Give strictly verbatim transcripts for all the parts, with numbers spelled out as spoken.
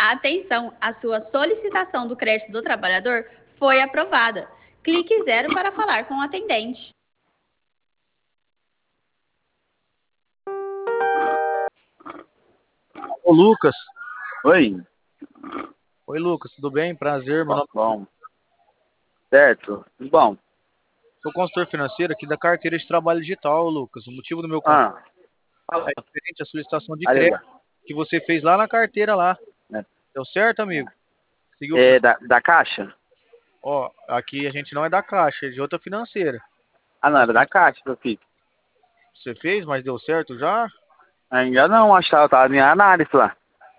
Atenção, a sua solicitação do crédito do trabalhador foi aprovada. Clique zero para falar com o atendente. Ô Lucas. Oi. Oi Lucas, tudo bem? Prazer, meu nome... Bom. Certo, tudo bom. Sou consultor financeiro aqui da carteira de trabalho digital, Lucas. O motivo do meu Ah. contato é referente à solicitação de Aí, crédito que você fez lá na carteira lá. É. Deu certo, amigo? Seguiu É o... da, da Caixa? Ó, aqui a gente não é da Caixa, é de outra financeira. Ah, não, era da Caixa que eu fiz. Você fez, mas deu certo já? Ainda não, acho que ela tava em análise lá.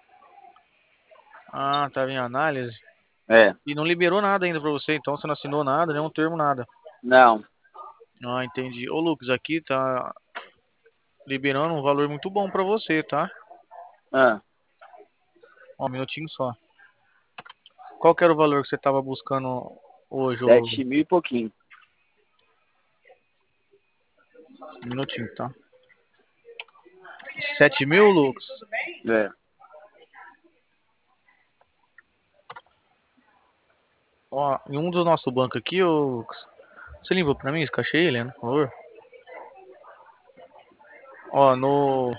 Ah, tá em análise. É. E não liberou nada ainda pra você, então você não assinou nada, nenhum termo, nada. Não. Ah, entendi. Ô Lucas, aqui tá liberando um valor muito bom pra você, tá? Ah. Ó, um minutinho só. Qual que era o valor que você tava buscando hoje, ô... Sete mil e pouquinho. Um minutinho, tá? Sete mil, Lucas? É. Ó, em um do nosso banco aqui, ô Lucas, você limpa pra mim esse cachê, Helena, por favor? Ó, no...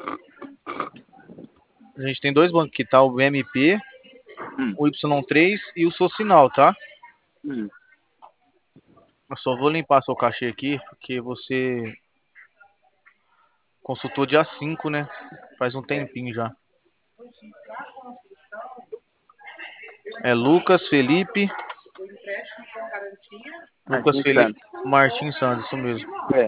A gente tem dois bancos aqui, tá? O B M P, Hum. o Y três e o Socinal, tá? Hum. Eu só vou limpar seu cachê aqui, porque você consultou dia cinco, né? Faz um tempinho já. É Lucas Felipe. Lucas Martins Felipe Santos. Martins Santos, isso mesmo. É.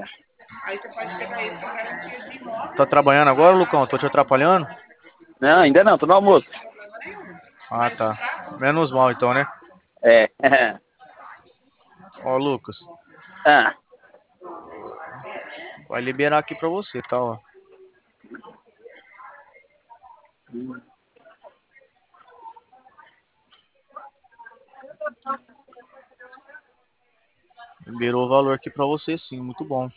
Tá trabalhando agora, Lucão? Tô te atrapalhando? Não, ainda não, tô no almoço. Ah, tá. Menos mal então, né? É. Ó, Lucas. Ah. Vai liberar aqui pra você, tá, ó. Hum. Liberou o valor aqui pra você, sim. Muito bom.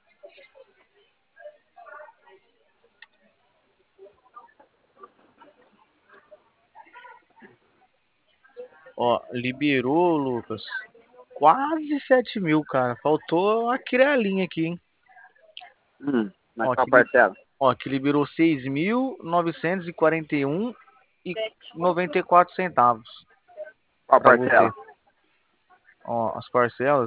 Ó, liberou, Lucas. Quase sete mil, cara. Faltou a crialinha aqui, hein? Hum. Mas Ó, qual aqui, li- parcela? ó, aqui liberou seis mil novecentos e quarenta e um e noventa e quatro centavos Qual pra você. parcela? Ó, as parcelas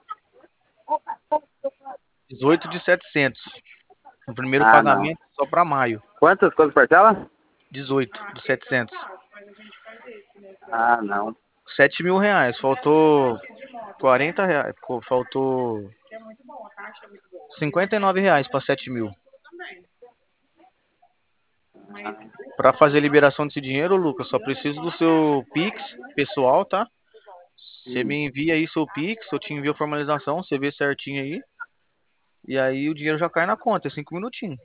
dezoito de setecentos. O primeiro Ah, não. pagamento só pra maio. Quantas, quantas parcelas? dezoito de setecentos. Ah, não. sete mil reais. Faltou quarenta reais. Ficou- Faltou cinquenta e nove reais pra sete mil. Pra fazer a liberação desse dinheiro, Lucas, só preciso do seu Pix pessoal, tá? Você Hum. me envia aí seu Pix, eu te envio a formalização, você vê certinho aí. E aí o dinheiro já cai na conta, é cinco minutinhos.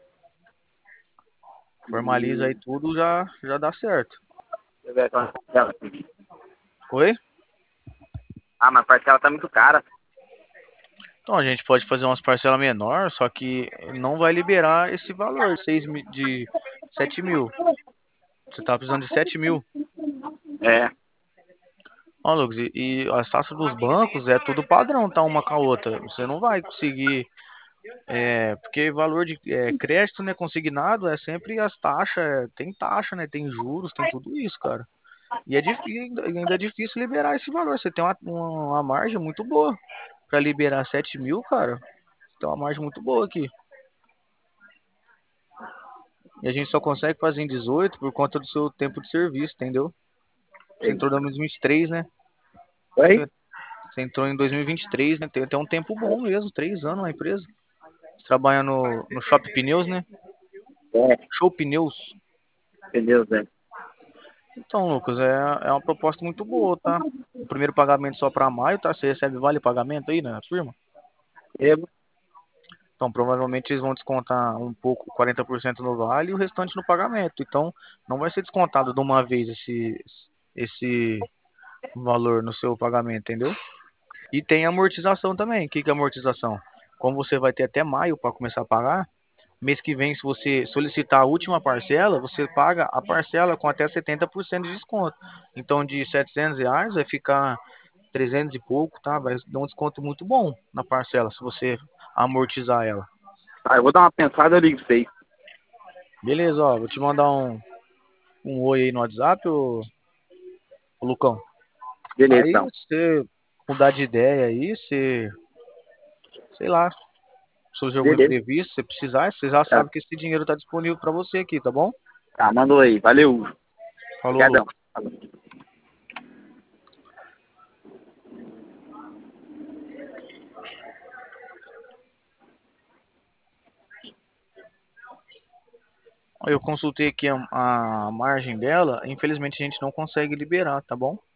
Formaliza aí Hum. tudo, já, já dá certo. Deixa eu ver a parcela aqui. Oi? Ah, mas a parcela tá muito cara. Então a gente pode fazer umas parcelas menor, só que não vai liberar esse valor, seis mi- de sete mil. Você tá precisando de sete mil. É. Ó, Lucas, e, e as taxas dos bancos é tudo padrão, tá? Uma com a outra. Você não vai conseguir. É, porque valor de é, crédito, né, consignado é sempre as taxas, é, tem taxa, né, tem juros, tem tudo isso, cara. E é difícil, ainda é difícil liberar esse valor. Você tem uma, uma, uma margem muito boa para liberar sete mil, cara. Tem uma margem muito boa aqui. E a gente só consegue fazer em dezoito por conta do seu tempo de serviço, entendeu? Você entrou em dois mil e vinte e três, né? Oi? Você você entrou em dois mil e vinte e três, né? Tem até um tempo bom mesmo, três anos na empresa. Você trabalha no, no Shop Pneus, né? É. Show Pneus. Entendeu, Zé? Então, Lucas, é, é uma proposta muito boa, tá? O primeiro pagamento só para maio, tá? Você recebe vale pagamento aí, né, na firma? Eu? Então, provavelmente eles vão descontar um pouco, quarenta por cento no vale e o restante no pagamento. Então, não vai ser descontado de uma vez esse, esse valor no seu pagamento, entendeu? E tem amortização também. O que que é amortização? Como você vai ter até maio para começar a pagar, Mês que vem, se você solicitar a última parcela, você paga a parcela com até setenta por cento de desconto. Então, de setecentos reais vai ficar trezentos e pouco, tá? Vai dar um desconto muito bom na parcela, se você amortizar ela. Tá, eu vou dar uma pensada e eu ligo pra vocês. Beleza, ó, vou te mandar um, um oi aí no WhatsApp, ô, ô Lucão. Beleza, Aí então. você mudar de ideia aí, você, sei lá, surge algum Beleza. imprevisto, se precisar, você já Tá, sabe que esse dinheiro tá disponível para você aqui, tá bom? tá, mandou aí. Valeu. Falou, Obrigadão. Lucas. Falou. Eu consultei aqui a, a margem dela, infelizmente a gente não consegue liberar, tá bom?